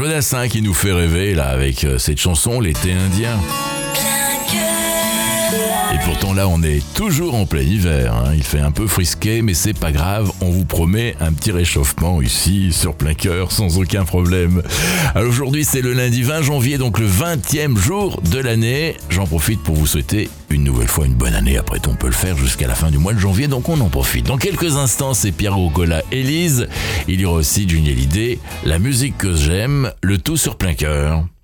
Jodassin qui nous fait rêver là avec cette chanson, l'été indien. Et pourtant là on est toujours en plein hiver, hein. Il fait un peu frisqué mais c'est pas grave, on vous promet un petit réchauffement ici sur plein cœur sans aucun problème. Alors aujourd'hui c'est le lundi 20 janvier, donc le 20e jour de l'année. J'en profite pour vous souhaiter une nouvelle fois une bonne année. Après tout on peut le faire jusqu'à la fin du mois de janvier, donc on en profite. Dans quelques instants c'est Pierre Rocola, Élise, il y aura aussi Johnny Hallyday, la musique que j'aime, le tout sur plein cœur.